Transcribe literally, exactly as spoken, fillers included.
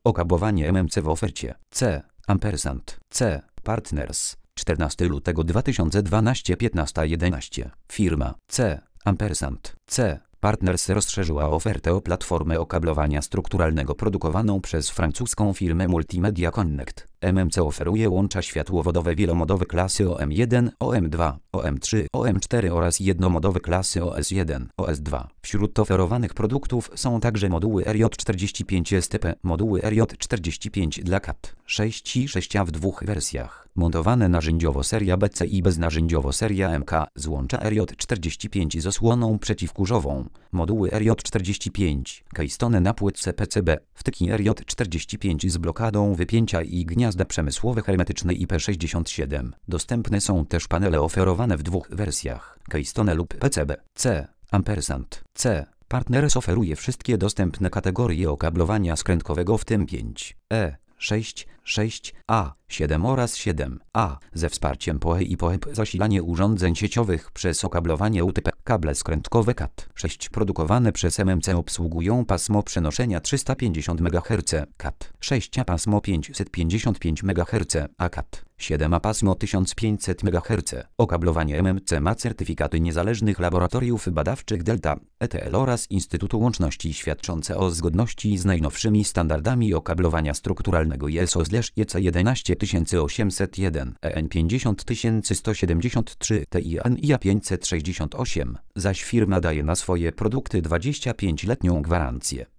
Okablowanie M M C w ofercie. C. Ampersand. C. Partners. czternastego lutego dwa tysiące dwunastego piętnasta jedenaście. Firma C. Ampersand. C. Partners rozszerzyła ofertę o platformę okablowania strukturalnego produkowaną przez francuską firmę Multimedia Connect. M M C oferuje łącza światłowodowe wielomodowe klasy O M jeden, O M dwa, O M trzy, O M cztery oraz jednomodowe klasy O S jeden, O S dwa. Wśród oferowanych produktów są także moduły R J czterdzieści pięć S T P, moduły R J czterdzieści pięć dla C A T sześć i sześć A w dwóch wersjach. Montowane narzędziowo seria B C i beznarzędziowo seria M K, złącza R J czterdzieści pięć z osłoną przeciwkurzową, moduły R J czterdzieści pięć, keystone na płytce P C B, wtyki R J czterdzieści pięć z blokadą wypięcia i gniazda przemysłowe hermetyczne I P sześćdziesiąt siedem. Dostępne są też panele oferowane w dwóch wersjach, keystone lub P C B. C. Ampersand. C. Partners oferuje wszystkie dostępne kategorie okablowania skrętkowego, w tym pięć E, sześć, sześć A, siedem oraz siedem A, ze wsparciem P O E i P O E P. Zasilanie urządzeń sieciowych przez okablowanie U T P. Kable skrętkowe C A T sześć produkowane przez M M C obsługują pasmo przenoszenia trzysta pięćdziesiąt megaherców, C A T sześć A pasmo pięćset pięćdziesiąt pięć megaherców, a C A T siedem A pasmo tysiąc pięćset megaherców. Okablowanie M M C ma certyfikaty niezależnych laboratoriów badawczych Delta, E T L oraz Instytutu Łączności świadczące o zgodności z najnowszymi standardami okablowania strukturalnego I S O/E C jedenaście tysięcy osiemset jeden, E N pięćdziesiąt tysięcy sto siedemdziesiąt trzy, T I N I A pięćset sześćdziesiąt osiem, zaś firma daje na swoje produkty dwudziestopięcioletnią gwarancję.